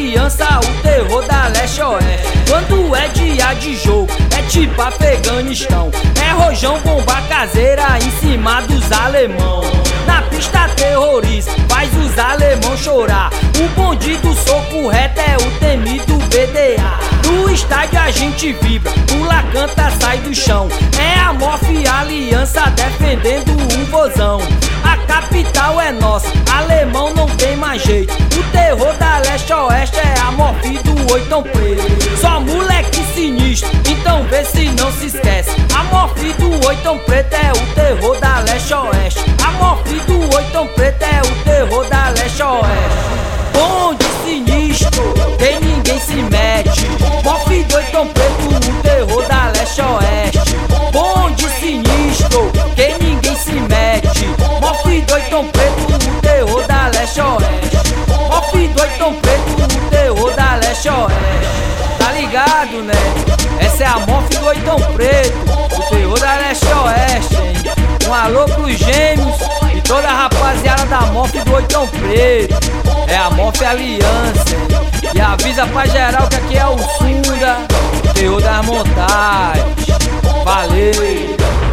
aliança, o terror da leste-oeste. Quando é dia de jogo, é tipo Afeganistão. É rojão, bomba caseira em cima dos alemão. Na pista terrorista, faz os alemão chorar. O bonde do soco reto é o temido BDA. No estádio a gente vibra, pula, canta, sai do chão. É a Morph Aliança defendendo o vozão. A capital é nossa, alemão não tem mais jeito. O terror da leste-oeste é a Morph do Oitão Preto. Só moleque sinistro, então vê se não se esquece. A Morph do Oitão Preto é o terror da leste-oeste. A Morph do Oitão Preto é o terror da leste-oeste. Bonde sinistro, que ninguém se mete. Morph do Oitão Preto, o terror da leste-oeste. Bonde sinistro, que ninguém se mete. Morph do Oitão Preto, o terror da leste-oeste. Morph do Oitão Preto, o terror da leste-oeste. Tá ligado, né? Essa é a Morph do Oitão Preto, o terror da leste-oeste, hein? Um alô pros gêmeos e toda a rapaziada da Morph do Oitão Preto. É a Morph Aliança, hein? E avisa pra geral que aqui é o Sunda, o terror das montanhas. Valeu!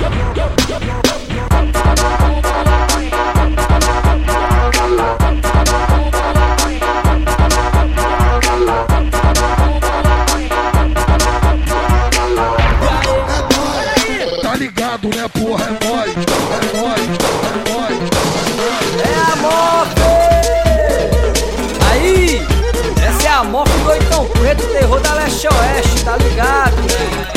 Ligado, né, porra? É nóis, é nóis, é nóis. É a Morph! Aí, essa é a Morph do Oitão Preto, terror da leste-oeste, tá ligado, né?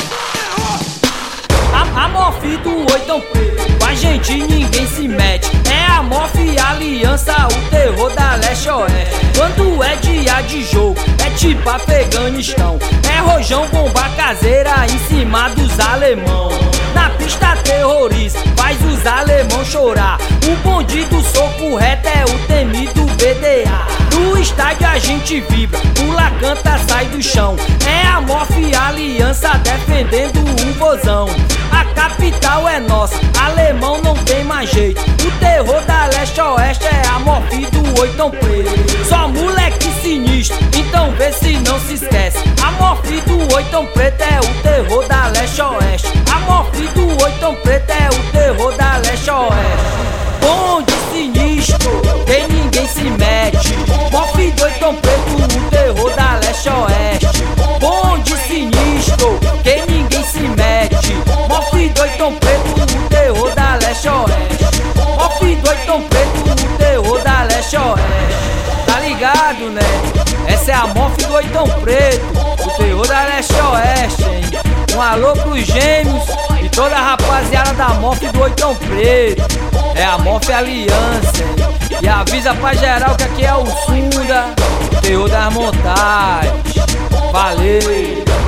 A Morph do Oitão Preto, com a gente ninguém se mete. É a Morph Aliança, o terror da leste-oeste. Quando é dia de jogo, é tipo Afeganistão. É rojão, bomba caseira em cima dos alemão. Na pista terrorista, faz os alemão chorar. O bonde do soco reto é o temido BDA. No estádio a gente vibra, pula, canta, sai do chão. É a Morph Aliança defendendo o vozão. A capital é nossa, alemão não tem mais jeito. O terror da leste-oeste é a Morph do Oitão Preto. Só moleque sinistro, então vê se não se esquece. A Morph do Oitão Preto é o terror da leste-oeste. A Morph do Oitão Preto é o terror da leste-oeste. Bonde sinistro, que ninguém se mete. Morph do Oitão Preto, o terror da leste-oeste. Bonde sinistro, que ninguém se mete. Morph do Oitão Preto, o terror da leste-oeste. Morph do Oitão Preto, o terror da leste-oeste. Tá ligado, né? Essa é a Morph do Oitão Preto, o terror da leste-oeste, hein? Um alô pros gêmeos e toda a rapaziada da Morph do Oitão Preto. É a Morph Aliança, hein? E avisa pra geral que aqui é o Sunda, o terror das montanhas. Valeu!